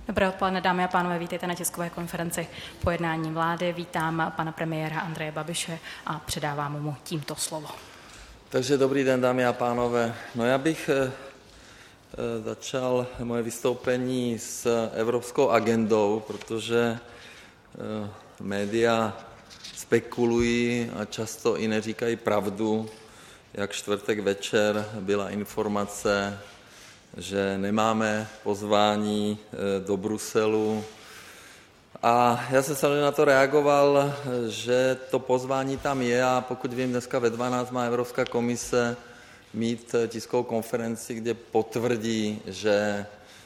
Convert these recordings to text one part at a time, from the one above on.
Dobré odpoledne, dámy a pánové, vítejte na tiskové konferenci po jednání vlády. Vítám pana premiéra Andreje Babiše a předávám mu tímto slovo. Takže dobrý den, dámy a pánové. No já bych začal moje vystoupení s evropskou agendou, protože média spekulují a často i neříkají pravdu. Jak čtvrtek večer byla informace, že nemáme pozvání do Bruselu. A já jsem samozřejmě na to reagoval, že to pozvání tam je a pokud vím, dneska ve 12 má Evropská komise mít tiskovou konferenci, kde potvrdí, že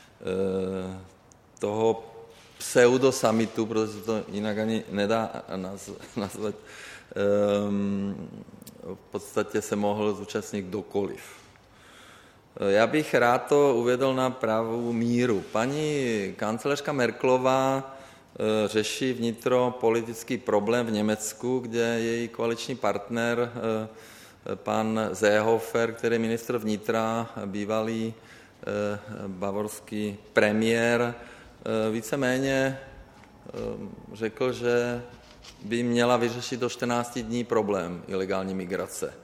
toho pseudosummitu, protože se to jinak ani nedá nazvat, v podstatě se mohl zúčastnit kdokoliv. Já bych rád to uvedl na pravou míru. Paní kancléřka Merkelová řeší vnitropolitický problém v Německu, kde její koaliční partner, pan Seehofer, který je ministr vnitra, bývalý bavorský premiér, víceméně řekl, že by měla vyřešit do 14 dní problém ilegální migrace.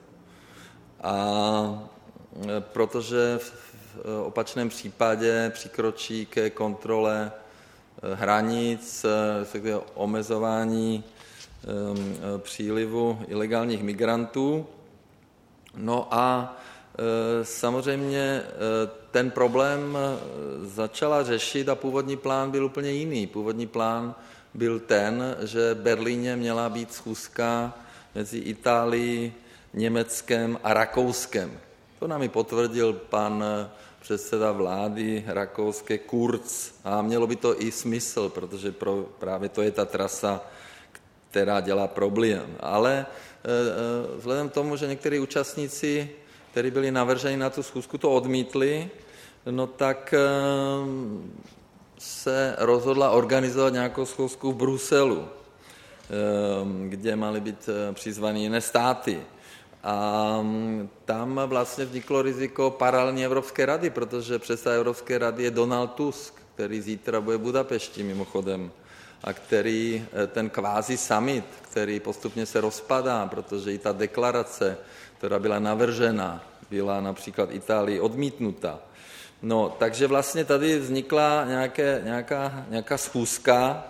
A protože v opačném případě přikročí ke kontrole hranic, omezování přílivu ilegálních migrantů. No a samozřejmě ten problém začala řešit a původní plán byl úplně jiný. Původní plán byl ten, že v Berlíně měla být schůzka mezi Itálií, Německem a Rakouskem. To nám i potvrdil pan předseda vlády rakouské Kurz a mělo by to i smysl, protože právě to je ta trasa, která dělá problém. Ale vzhledem k tomu, že někteří účastníci, kteří byli navrženi na tu schůzku, to odmítli, no tak se rozhodla organizovat nějakou schůzku v Bruselu, kde maly být přizvané jiné státy. A tam vlastně vzniklo riziko paralelní Evropské rady, protože předseda Evropské rady je Donald Tusk, který zítra bude v Budapešti mimochodem a který ten kvázi summit, který postupně se rozpadá, protože i ta deklarace, která byla navržena, byla například Itálii odmítnuta. No, takže vlastně tady vznikla nějaká schůzka,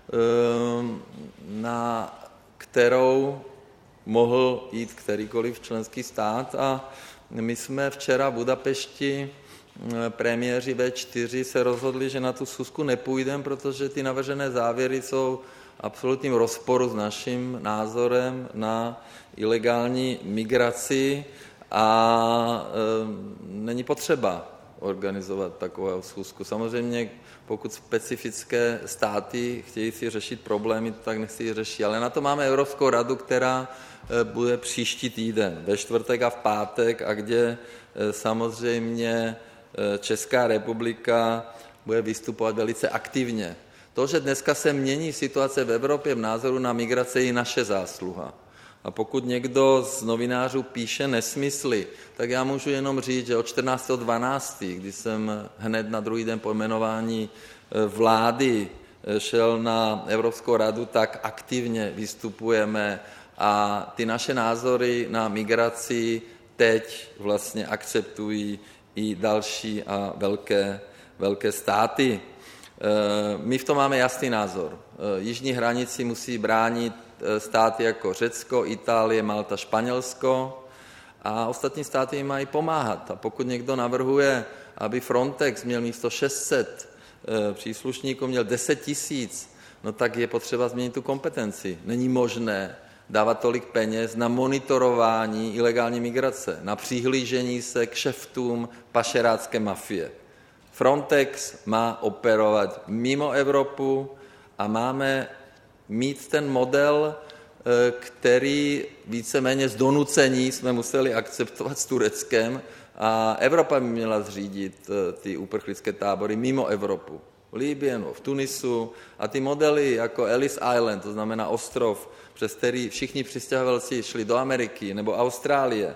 na kterou mohl jít kterýkoliv členský stát a my jsme včera v Budapešti, premiéři V4 se rozhodli, že na tu schůzku nepůjdeme, protože ty navržené závěry jsou v absolutním rozporu s naším názorem na ilegální migraci a není potřeba organizovat takovou schůzku. Samozřejmě, pokud specifické státy chtějí si řešit problémy, tak nechci je řešit. Ale na to máme Evropskou radu, která bude příští týden, ve čtvrtek a v pátek, a kde samozřejmě Česká republika bude vystupovat velice aktivně. To, že dneska se mění situace v Evropě v názoru na migraci, je naše zásluha. A pokud někdo z novinářů píše nesmysly, tak já můžu jenom říct, že od 14.12., kdy jsem hned na druhý den po jmenování vlády šel na Evropskou radu, tak aktivně vystupujeme a ty naše názory na migraci teď vlastně akceptují i další a velké státy. My v tom máme jasný názor. Jižní hranici musí bránit státy jako Řecko, Itálie, Malta, Španělsko a ostatní státy jim mají pomáhat. A pokud někdo navrhuje, aby Frontex měl místo 600 příslušníků, měl 10 000, no tak je potřeba změnit tu kompetenci. Není možné dávat tolik peněz na monitorování ilegální migrace, na přihlížení se k kšeftům pašerácké mafie. Frontex má operovat mimo Evropu a máme mít ten model, který víceméně z donucení jsme museli akceptovat s Tureckem a Evropa by měla zřídit ty uprchlické tábory mimo Evropu. V Libyi, v Tunisu a ty modely jako Ellis Island, to znamená ostrov, přes který všichni přistěhovalci šli do Ameriky nebo Austrálie,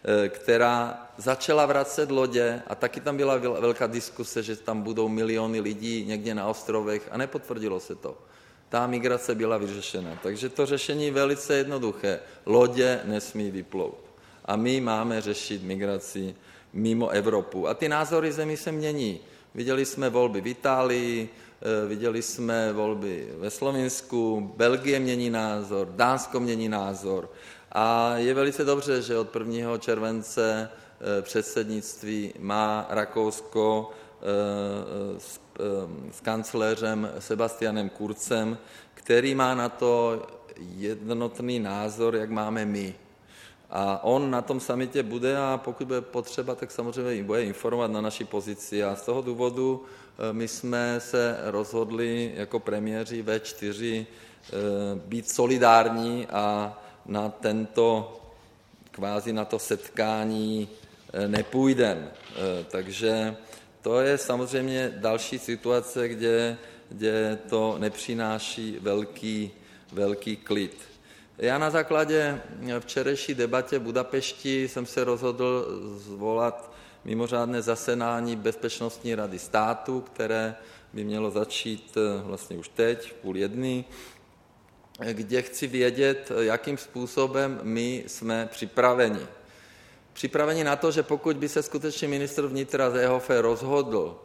která začala vracet lodě a taky tam byla velká diskuse, že tam budou miliony lidí někde na ostrovech a nepotvrdilo se to. Ta migrace byla vyřešena. Takže to řešení je velice jednoduché. Lodě nesmí vyplout. A my máme řešit migraci mimo Evropu. A ty názory zemí se mění. Viděli jsme volby v Itálii, viděli jsme volby ve Slovinsku, Belgie mění názor, Dánsko mění názor. A je velice dobře, že od 1. července předsednictví má Rakousko s kancléřem Sebastianem Kurzem, který má na to jednotný názor, jak máme my. A on na tom summitě bude a pokud bude potřeba, tak samozřejmě bude informovat na naší pozici. A z toho důvodu my jsme se rozhodli jako premiéři V4 být solidární a na to setkání nepůjdeme. Takže to je samozřejmě další situace, kde to nepřináší velký klid. Já na základě včerejší debatě v Budapešti jsem se rozhodl zvolat mimořádné zasedání Bezpečnostní rady státu, které by mělo začít vlastně už teď, v 12:30, kde chci vědět, jakým způsobem my jsme připraveni. Připraveni na to, že pokud by se skutečně ministr vnitra Seehofer rozhodl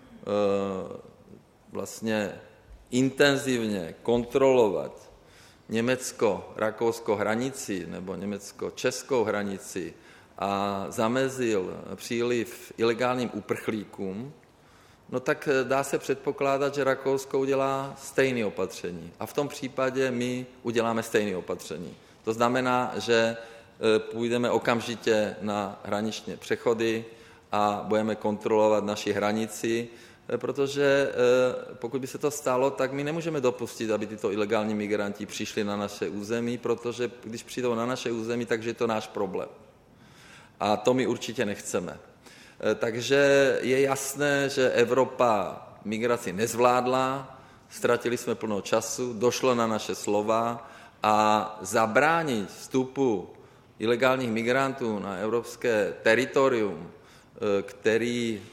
vlastně intenzivně kontrolovat německo-rakouskou hranici nebo německo-českou hranici a zamezil příliv ilegálním uprchlíkům, no tak dá se předpokládat, že Rakousko udělá stejné opatření. A v tom případě my uděláme stejné opatření. To znamená, že půjdeme okamžitě na hraniční přechody a budeme kontrolovat naši hranici, protože pokud by se to stalo, tak my nemůžeme dopustit, aby tyto ilegální migranti přišli na naše území, protože když přijdou na naše území, takže je to náš problém. A to my určitě nechceme. Takže je jasné, že Evropa migraci nezvládla, ztratili jsme plno času, došlo na naše slova a zabránit vstupu ilegálních migrantů na evropské teritorium, který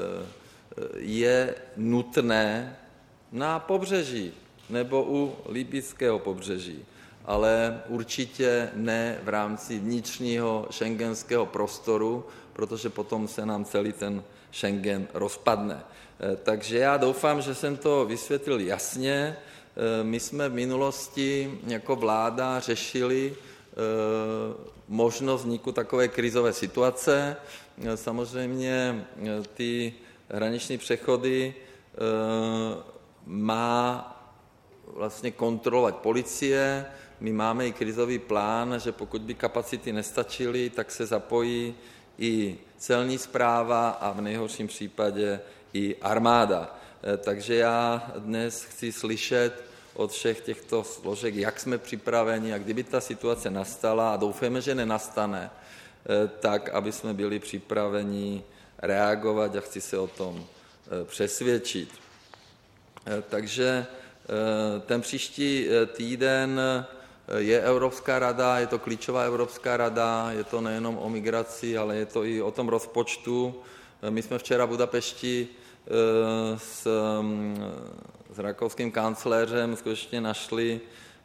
je nutné na pobřeží nebo u libyjského pobřeží, ale určitě ne v rámci vnitřního schengenského prostoru, protože potom se nám celý ten Schengen rozpadne. Takže já doufám, že jsem to vysvětlil jasně. My jsme v minulosti jako vláda řešili možnost vzniku takové krizové situace. Samozřejmě ty hraniční přechody má vlastně kontrolovat policie. My máme i krizový plán, že pokud by kapacity nestačily, tak se zapojí i celní správa a v nejhorším případě i armáda. Takže já dnes chci slyšet od všech těchto složek, jak jsme připraveni a kdyby ta situace nastala, a doufáme, že nenastane, tak aby jsme byli připraveni reagovat a chci se o tom přesvědčit. Takže ten příští týden je Evropská rada, je to klíčová Evropská rada, je to nejenom o migraci, ale je to i o tom rozpočtu. My jsme včera v Budapešti s rakouským kancléřem skutečně našli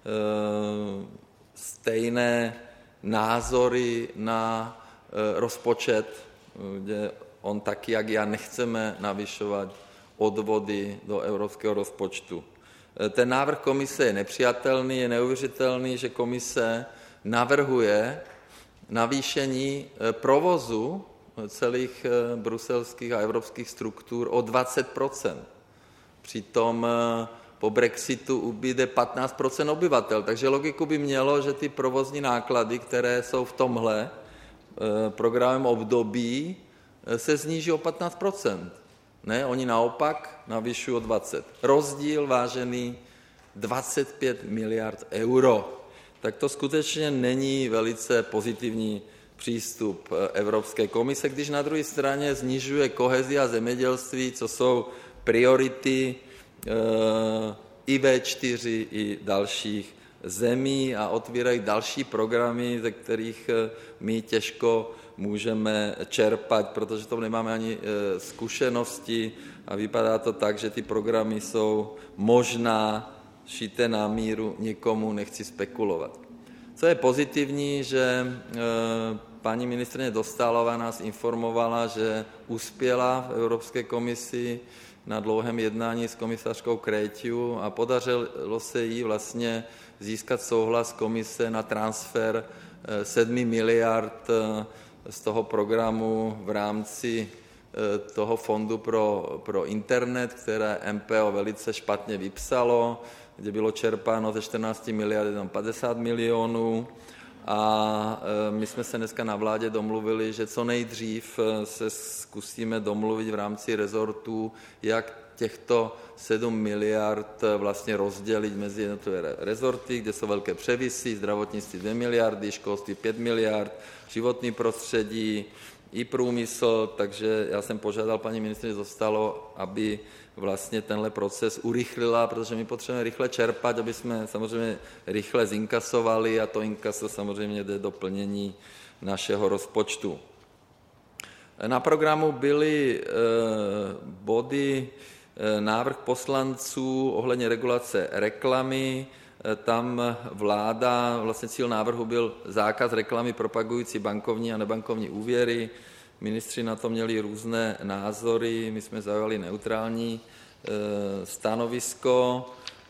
stejné názory na rozpočet, kde on taky, jak já, nechceme navyšovat odvody do evropského rozpočtu. Ten návrh komise je nepřijatelný, je neuvěřitelný, že komise navrhuje navýšení provozu celých bruselských a evropských struktur o 20%. Přitom po Brexitu ubyde 15% obyvatel. Takže logiku by mělo, že ty provozní náklady, které jsou v tomhle programovém období, se sníží o 15%. Ne, oni naopak navyšují o 20%. Rozdíl, vážený, 25 miliard euro. Tak to skutečně není velice pozitivní přístup Evropské komise, když na druhé straně snižuje kohezi a zemědělství, co jsou priority i V4, i dalších zemí a otvírají další programy, ze kterých my těžko můžeme čerpat, protože to nemáme ani zkušenosti a vypadá to tak, že ty programy jsou možná šité na míru někomu, nechci spekulovat. Co je pozitivní, že paní ministryně Dostálová nás informovala, že uspěla v Evropské komisi na dlouhém jednání s komisařkou Creţu a podařilo se jí vlastně získat souhlas komise na transfer 7 miliard z toho programu v rámci toho fondu pro internet, které MPO velice špatně vypsalo, kde bylo čerpáno ze 14 miliard jenom 50 milionů. A my jsme se dneska na vládě domluvili, že co nejdřív se zkusíme domluvit v rámci rezortů, jak těchto 7 miliard vlastně rozdělit mezi jednotlivé rezorty, kde jsou velké převisy, zdravotnictví 2 miliardy, školství 5 miliard, životní prostředí i průmysl, takže já jsem požádal paní ministryni Dostálovou, aby vlastně tenhle proces urychlila, protože my potřebujeme rychle čerpat, aby jsme samozřejmě rychle zinkasovali a to inkaso samozřejmě jde do plnění našeho rozpočtu. Na programu byly body návrh poslanců ohledně regulace reklamy. Tam vláda, vlastně cíl návrhu byl zákaz reklamy propagující bankovní a nebankovní úvěry. Ministři na to měli různé názory, my jsme zaujali neutrální stanovisko.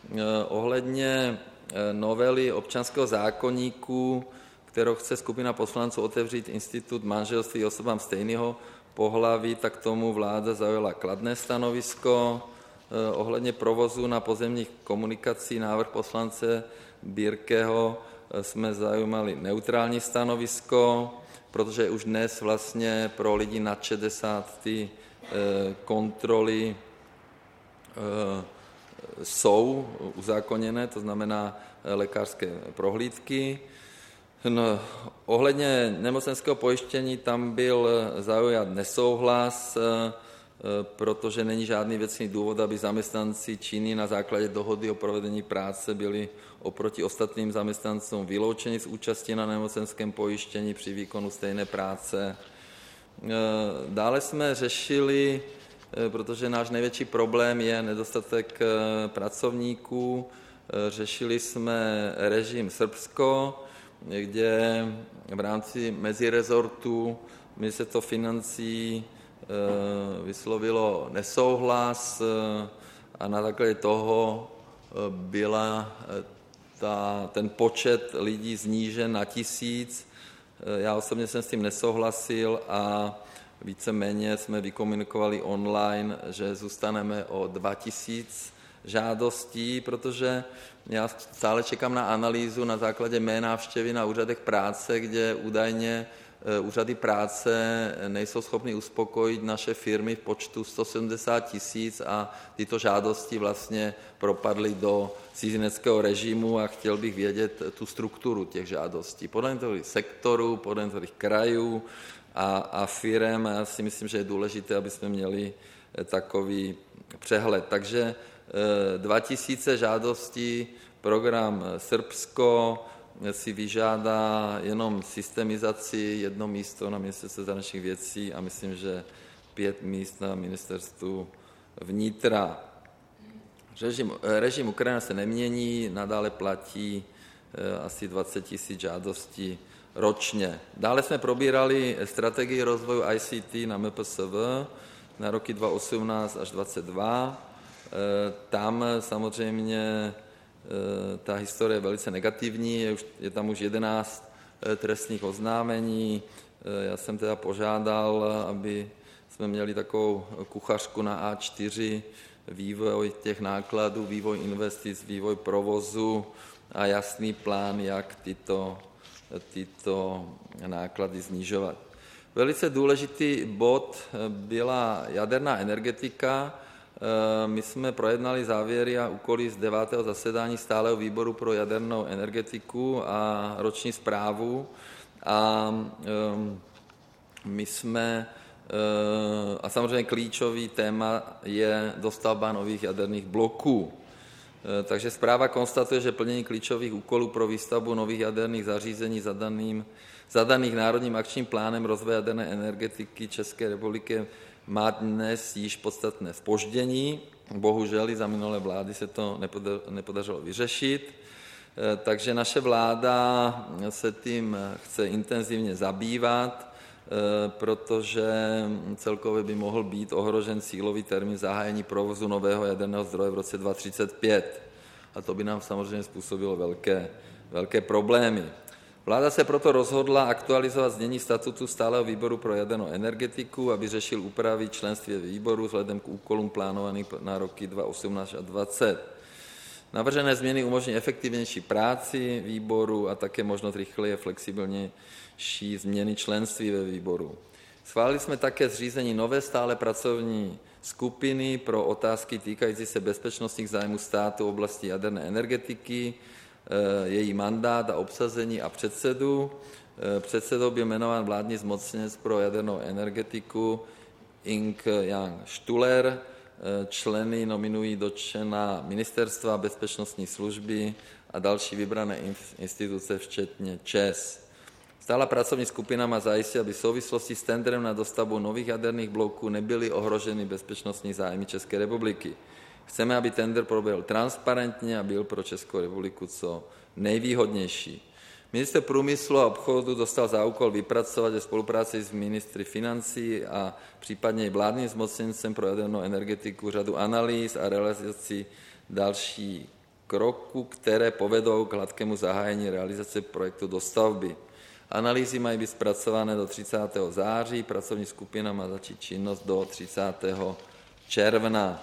Ohledně novely občanského zákoníku, kterou chce skupina poslanců otevřít institut manželství osobám stejného pohlaví, tak tomu vláda zaujala kladné stanovisko. Ohledně provozu na pozemních komunikacích návrh poslance Birkeho jsme zaujali neutrální stanovisko, protože už dnes vlastně pro lidi nad 60 ty kontroly jsou uzákoněné, to znamená lékařské prohlídky. No, ohledně nemocenského pojištění tam byl zaujat nesouhlas, protože není žádný věcný důvod, aby zaměstnanci činní na základě dohody o provedení práce byli oproti ostatním zaměstnancům vyloučeni z účasti na nemocenském pojištění při výkonu stejné práce. Dále jsme řešili, protože náš největší problém je nedostatek pracovníků, řešili jsme režim Srbsko, kde v rámci mezirezortu Ministerstvo financí vyslovilo nesouhlas a na základě toho byla ten počet lidí snížen na 1000. Já osobně jsem s tím nesouhlasil a víceméně jsme vykomunikovali online, že zůstaneme o 2000 žádostí, protože já stále čekám na analýzu na základě mé návštěvy na úřadech práce, kde údajně úřady práce nejsou schopny uspokojit naše firmy v počtu 170 000 a tyto žádosti vlastně propadly do cizineckého režimu a chtěl bych vědět tu strukturu těch žádostí. Podle jednotlivých sektorů, podle jednotlivých krajů a firem. Já si myslím, že je důležité, aby jsme měli takový přehled. Takže 2000 žádostí, program Srbsko si vyžádá jenom systemizaci, 1 místo na ministerstvu zahraničních věcí a myslím, že 5 míst na ministerstvu vnitra. Režim Ukrajina se nemění, nadále platí asi 20 000 žádostí ročně. Dále jsme probírali strategii rozvoju ICT na MPSV na roky 2018 až 2022. Tam samozřejmě ta historie je velice negativní, je tam už 11 trestních oznámení. Já jsem teda požádal, aby jsme měli takovou kuchařku na A4, vývoj těch nákladů, vývoj investic, vývoj provozu a jasný plán, jak tyto náklady snižovat. Velice důležitý bod byla jaderná energetika. My jsme projednali závěry a úkoly z 9. zasedání stálého výboru pro jadernou energetiku a roční zprávu. A my jsme, a samozřejmě klíčový téma je dostavba nových jaderných bloků. Takže zpráva konstatuje, že plnění klíčových úkolů pro výstavbu nových jaderných zařízení zadaných Národním akčním plánem rozvoje jaderné energetiky České republiky má dnes již podstatné zpoždění. Bohužel i za minulé vlády se to nepodařilo vyřešit, takže naše vláda se tím chce intenzivně zabývat, protože celkově by mohl být ohrožen cílový termín zahájení provozu nového jaderného zdroje v roce 2035. A to by nám samozřejmě způsobilo velké problémy. Vláda se proto rozhodla aktualizovat znění statutu Stálého výboru pro jadernou energetiku, aby řešil úpravy členství ve výboru vzhledem k úkolům plánovaným na roky 2018 a 2020. Navržené změny umožní efektivnější práci výboru a také možnost rychleji a flexibilnější změny členství ve výboru. Schválili jsme také zřízení nové stále pracovní skupiny pro otázky týkající se bezpečnostních zájmů státu v oblasti jaderné energetiky, její mandát a obsazení a předsedu. Předsedou byl jmenován vládní zmocněnec pro jadernou energetiku Ing. Jan Štuler. Členy nominují dotčená ministerstva, bezpečnostní služby a další vybrané instituce, včetně ČEZ. Stálá pracovní skupina má zajistit, aby v souvislosti s tendrem na dostavbu nových jaderných bloků nebyly ohroženy bezpečnostní zájmy České republiky. Chceme, aby tendr proběhl transparentně a byl pro Českou republiku co nejvýhodnější. Ministr průmyslu a obchodu dostal za úkol vypracovat ve spolupráci s ministry financí a případně i vládním zmocněncem pro jadernou energetiku řadu analýz a realizaci dalších kroků, které povedou k hladkému zahájení realizace projektu dostavby. Analýzy mají být zpracované do 30. září, pracovní skupina má začít činnost do 30. června.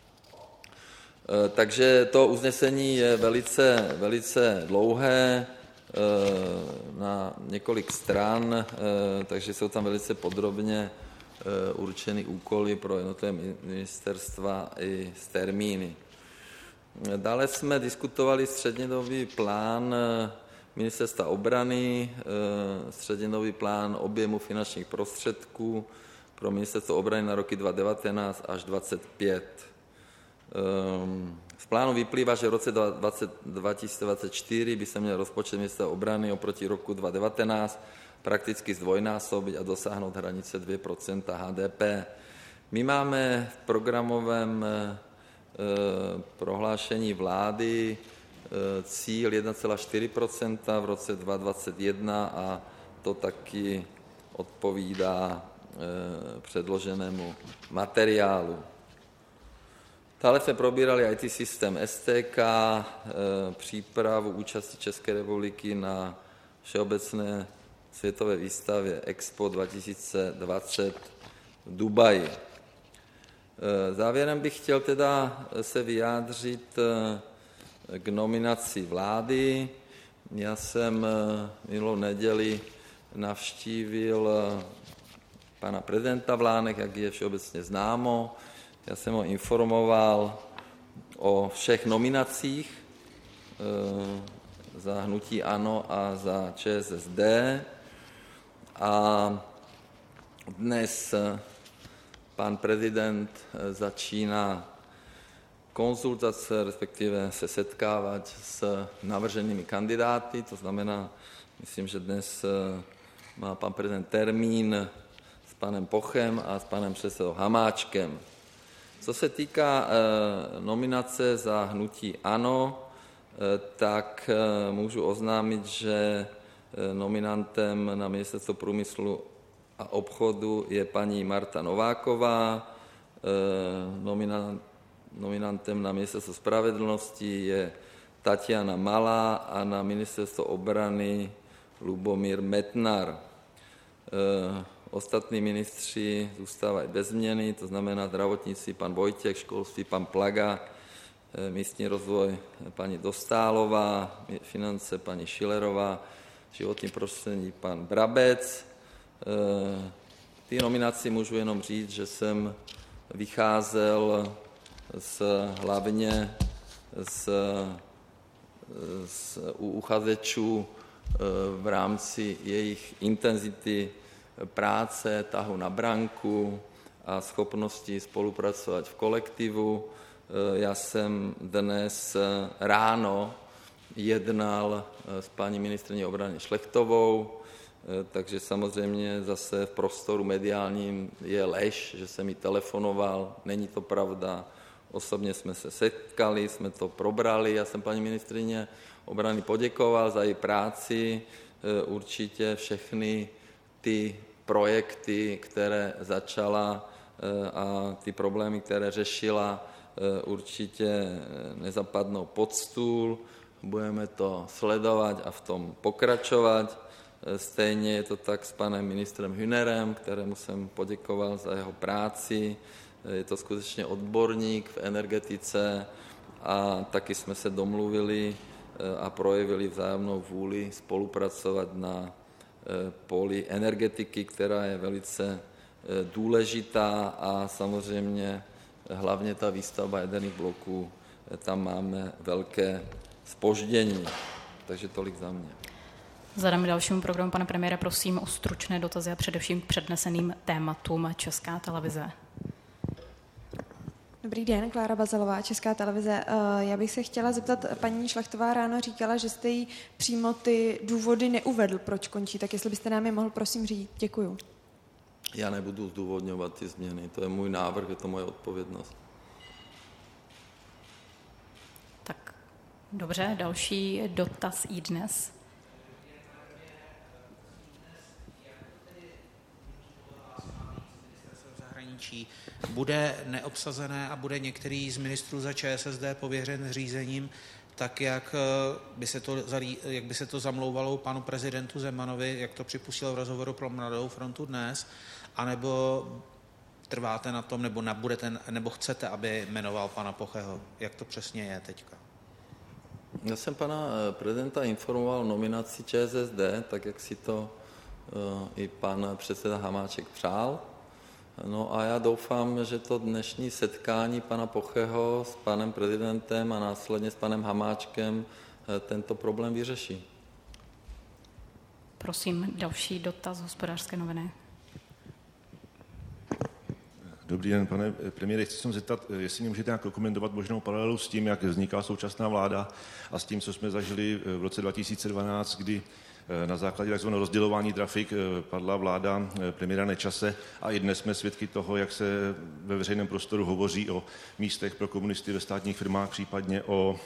Takže to usnesení je velice dlouhé, na několik stran, takže jsou tam velice podrobně určeny úkoly pro jednotlivé ministerstva i s termíny. Dále jsme diskutovali střednědobý plán Ministerstva obrany, střednědobý plán objemu finančních prostředků pro Ministerstvo obrany na roky 2019 až 2025. Z plánu vyplývá, že v roce 2024 by se měl rozpočet Ministerstva obrany oproti roku 2019 prakticky zdvojnásobit a dosáhnout hranice 2% HDP. My máme v programovém prohlášení vlády cíl 1,4% v roce 2021 a to taky odpovídá předloženému materiálu. Dále jsme probírali IT systém STK, přípravu účasti České republiky na všeobecné světové výstavě Expo 2020 v Dubaji. Závěrem bych chtěl teda se vyjádřit k nominaci vlády. Já jsem minulou neděli navštívil pana prezidenta v Lánech, jak je všeobecně známo. Já jsem ho informoval o všech nominacích za hnutí ANO a za ČSSD. A dnes pan prezident začíná konzultace, respektive se setkávat s navrženými kandidáty. To znamená, myslím, že dnes má pan prezident termín s panem Pochem a s panem předsedou Hamáčkem. Co se týká nominace za hnutí ANO, tak můžu oznámit, že nominantem na Ministerstvo průmyslu a obchodu je paní Marta Nováková, nominantem na Ministerstvo spravedlnosti je Tatiana Malá a na Ministerstvo obrany Lubomír Metnar. Ostatní ministři zůstávají bez změny, to znamená zdravotnictví pan Vojtěch, školství pan Plaga, místní rozvoj paní Dostálová, finance paní Schillerová, životní prostředí pan Brabec. Ty nominaci můžu jenom říct, že jsem vycházel hlavně z uchazečů v rámci jejich intenzity práce, tahu na branku a schopnosti spolupracovat v kolektivu. Já jsem dnes ráno jednal s paní ministryní obrany Šlechtovou, takže samozřejmě zase v prostoru mediálním je lež, že jsem jí telefonoval, není to pravda. Osobně jsme se setkali, jsme to probrali, já jsem paní ministryně obrany poděkoval za její práci, určitě všechny ty projekty, které začala a ty problémy, které řešila, určitě nezapadnou pod stůl, budeme to sledovat a v tom pokračovat. Stejně je to tak s panem ministrem Hünerem, kterému jsem poděkoval za jeho práci. Je to skutečně odborník v energetice a taky jsme se domluvili a projevili vzájemnou vůli spolupracovat na poli energetiky, která je velice důležitá a samozřejmě hlavně ta výstavba jaderných bloků, tam máme velké zpoždění. Takže tolik za mě. Vzhledem k dalšímu programu, pane premiére, prosím o stručné dotazy a především k předneseným tématům Česká televize. Dobrý den, Klára Bazalová, Česká televize. Já bych se chtěla zeptat, paní Šlechtová ráno říkala, že jste jí přímo ty důvody neuvedl, proč končí, tak jestli byste nám je mohl prosím říct. Děkuju. Já nebudu zdůvodňovat ty změny, to je můj návrh, je to moje odpovědnost. Tak dobře, další dotaz iDnes. Bude neobsazené a bude některý z ministrů za ČSSD pověřen řízením, tak jak by se to zamlouvalo panu prezidentu Zemanovi, jak to připustil v rozhovoru pro Mladou frontu dnes, anebo trváte na tom, nebo chcete, aby jmenoval pana Pocheho? Jak to přesně je teďka? Já jsem pana prezidenta informoval o nominaci ČSSD, tak jak si to i pan předseda Hamáček přál. No a já doufám, že to dnešní setkání pana Pocheho s panem prezidentem a následně s panem Hamáčkem tento problém vyřeší. Prosím, další dotaz Hospodářské noviny. Dobrý den, pane premiére. Chci se zeptat, jestli mě můžete nějak komentovat možnou paralelu s tím, jak vzniká současná vláda a s tím, co jsme zažili v roce 2012, kdy na základě tzv. Rozdělování trafik padla vláda premiéra Nečase a i dnes jsme svědky toho, jak se ve veřejném prostoru hovoří o místech pro komunisty ve státních firmách, případně o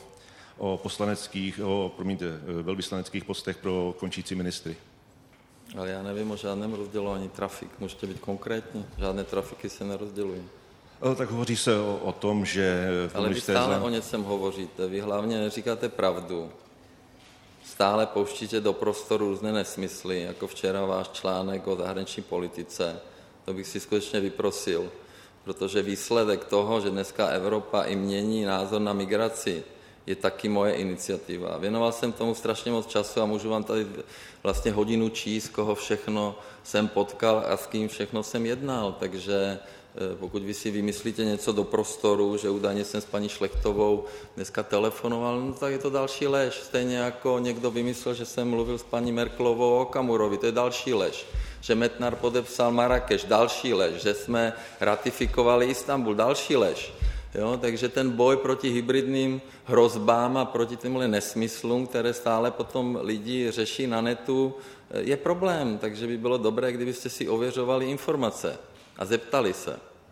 velvyslaneckých postech pro končící ministry. Ale já nevím o žádném rozdělování trafik. Můžete být konkrétní? Žádné trafiky se nerozdělují. Tak hovoří se o tom, že... Ale vy stále o něčem hovoříte. Vy hlavně neříkáte pravdu. Stále pouštíte do prostoru různé nesmysly, jako včera váš článek o zahraniční politice. To bych si skutečně vyprosil, protože výsledek toho, že dneska Evropa i mění názor na migraci, je taky moje iniciativa. Věnoval jsem tomu strašně moc času a můžu vám tady vlastně hodinu číst, koho všechno jsem potkal a s kým všechno jsem jednal. Takže pokud vy si vymyslíte něco do prostoru, že údajně jsem s paní Šlechtovou dneska telefonoval, no tak je to další lež. Stejně jako někdo vymyslel, že jsem mluvil s paní Merkelovou o Okamurovi, to je další lež. Že Metnar podepsal Marrakeš, další lež. Že jsme ratifikovali Istanbul, další lež. Jo, takže ten boj proti hybridním hrozbám a proti těmhle nesmyslům, které stále potom lidi řeší na netu, je problém. Takže by bylo dobré, kdybyste si ověřovali informace a zeptali se.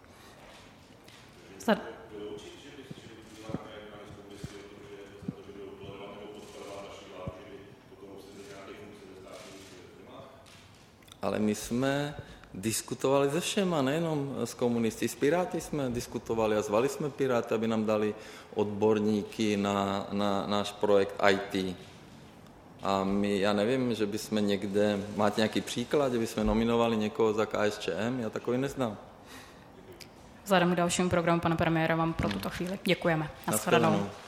Ale my jsme diskutovali se všema, nejenom s komunisty, s Piráty jsme diskutovali a zvali jsme Piráty, aby nám dali odborníky na náš projekt IT. A já nevím, že bychom někde, máte nějaký příklad, že bychom nominovali někoho za KSČM, já takový neznám. Vzhledem k dalšímu programu pana premiéra vám pro tuto chvíli děkujeme. Nashledanou.